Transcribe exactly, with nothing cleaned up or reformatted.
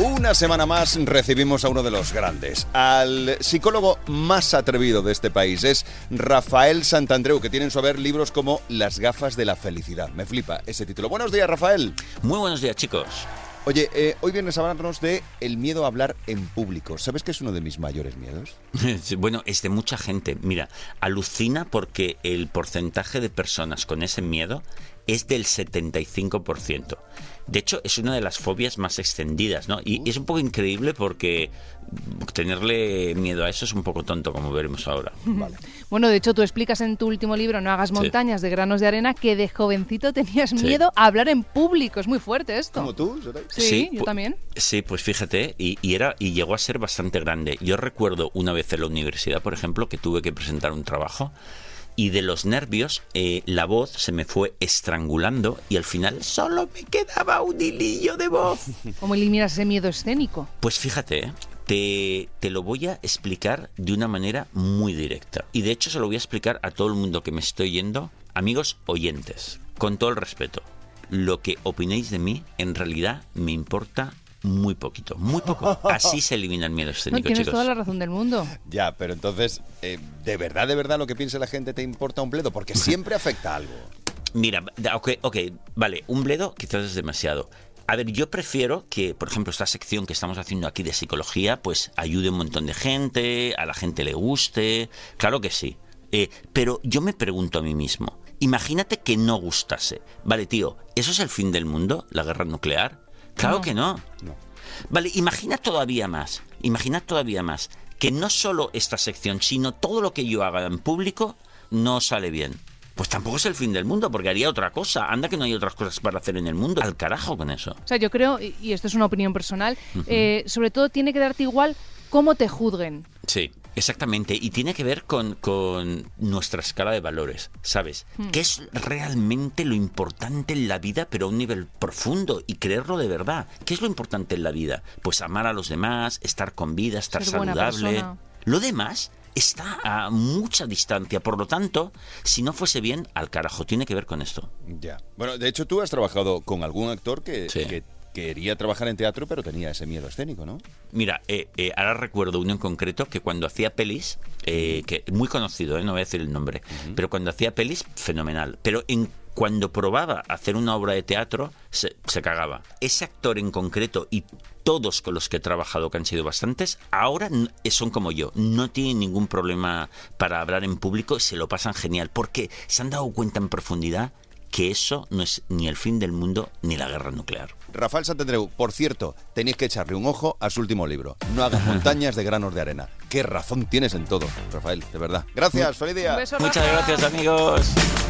Una semana más recibimos a uno de los grandes, al psicólogo más atrevido de este país. Es Rafael Santandreu, que tiene en su haber libros como Las gafas de la felicidad. Me flipa ese título. Buenos días, Rafael. Muy buenos días, chicos. Oye, eh, hoy vienes a hablarnos de el miedo a hablar en público. ¿Sabes que es uno de mis mayores miedos? Bueno, es de mucha gente. Mira, alucina porque el porcentaje de personas con ese miedo es del setenta y cinco por ciento. De hecho, es una de las fobias más extendidas, ¿no? Y, y es un poco increíble porque tenerle miedo a eso es un poco tonto, como veremos ahora. Vale. Bueno, de hecho, tú explicas en tu último libro, No hagas montañas sí. de granos de arena, que de jovencito tenías sí. miedo a hablar en público. Es muy fuerte esto. ¿Como tú? Sí, sí yo pu- también. Sí, pues fíjate, y, y, era, y llegó a ser bastante grande. Yo recuerdo una vez en la universidad, por ejemplo, que tuve que presentar un trabajo. Y de los nervios, eh, la voz se me fue estrangulando y al final solo me quedaba un hilillo de voz. ¿Cómo eliminas ese miedo escénico? Pues fíjate, ¿eh? te, te lo voy a explicar de una manera muy directa. Y de hecho se lo voy a explicar a todo el mundo que me estoy oyendo. Amigos oyentes, con todo el respeto, lo que opinéis de mí en realidad me importa muy poquito, muy poco. Así se elimina el miedo escénico, no, tienes chicos. toda la razón del mundo. Ya, pero entonces, eh, ¿de verdad, de verdad lo que piense la gente te importa un bledo? Porque siempre afecta algo. Mira, ok, ok, vale, un bledo quizás es demasiado. A ver, yo prefiero que, por ejemplo, esta sección que estamos haciendo aquí de psicología, pues ayude a un montón de gente, a la gente le guste, claro que sí. Eh, pero yo me pregunto a mí mismo, imagínate que no gustase. Vale, tío, ¿eso es el fin del mundo? ¿La guerra nuclear? Claro no. que no. No. Vale, imagina todavía más, imagina todavía más, que no solo esta sección, sino todo lo que yo haga en público no sale bien. Pues tampoco es el fin del mundo, porque haría otra cosa. Anda que no hay otras cosas para hacer en el mundo. Al carajo con eso. O sea, yo creo, y esto es una opinión personal, Uh-huh. eh, sobre todo tiene que darte igual cómo te juzguen. Sí, exactamente. Y tiene que ver con, con nuestra escala de valores, ¿sabes? Hmm. ¿Qué es realmente lo importante en la vida, pero a un nivel profundo y creerlo de verdad? ¿Qué es lo importante en la vida? Pues amar a los demás, estar con vida, estar Ser saludable. Lo demás está a mucha distancia, por lo tanto, si no fuese bien, al carajo, tiene que ver con esto. Ya. Bueno, de hecho tú has trabajado con algún actor que, sí. que quería trabajar en teatro, pero tenía ese miedo escénico, ¿no? Mira, eh, eh, ahora recuerdo uno en concreto que cuando hacía pelis, eh, que muy conocido, eh, no voy a decir el nombre, uh-huh. pero cuando hacía pelis, fenomenal. Pero en cuando probaba hacer una obra de teatro, se, se cagaba. Ese actor en concreto y todos con los que he trabajado, que han sido bastantes, ahora son como yo, no tienen ningún problema para hablar en público, se lo pasan genial, porque se han dado cuenta en profundidad que eso no es ni el fin del mundo ni la guerra nuclear. Rafael Santandreu, por cierto, tenéis que echarle un ojo a su último libro, No hagas montañas de granos de arena. Qué razón tienes en todo, Rafael, de verdad. Gracias, feliz día. Un beso, Muchas Rafa. gracias, amigos.